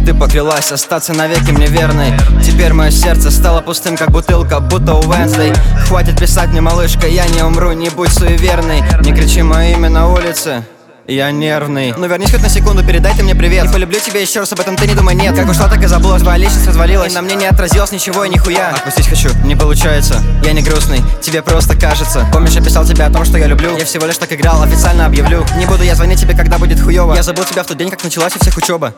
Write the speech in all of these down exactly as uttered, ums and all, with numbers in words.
ты поклялась остаться навеки мне верной. Теперь мое сердце стало пустым, как бутылка, будто у Венсдей. Хватит писать мне, малышка, я не умру, не будь суеверной. Не кричи мое имя на улице, я нервный. Ну вернись хоть на секунду, передай ты мне привет. И полюблю тебя еще раз, об этом ты не думай, нет. Как ушла, так и забыла, твоя личность развалилась. И на мне не отразилось ничего и нихуя. Отпустить хочу, не получается, я не грустный, тебе просто кажется. Помнишь, я писал тебе о том, что я люблю? Я всего лишь так играл, официально объявлю. Не буду я звонить тебе, когда будет хуёво. Я забыл тебя в тот день, как началась у всех учеба.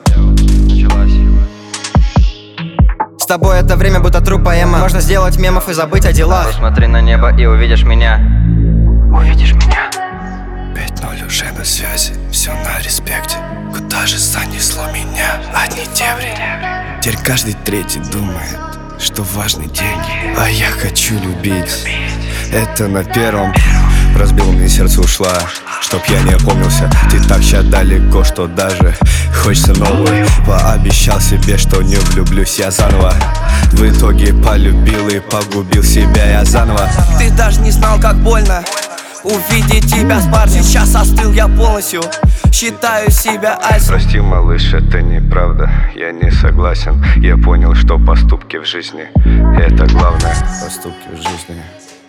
С тобой это время будто тру поэма. Можно сделать мемов и забыть о делах. Посмотри на небо и увидишь меня. Увидишь меня. Пять ноль уже на связи, все на респекте. Куда же занесло меня? Одни дебри. Теперь каждый третий думает, что важны деньги. А я хочу любить. Это на первом. Разбил мне сердце, ушла, чтоб я не опомнился. Ты так ща далеко, что даже хочется новую. Пообещал себе, что не влюблюсь я заново. В итоге полюбил и погубил себя я заново. Ты даже не знал, как больно увидеть тебя с парнем. Сейчас остыл я полностью, считаю себя альфой. Прости, малыш, это неправда, я не согласен. Я понял, что поступки в жизни — это главное. Поступки в жизни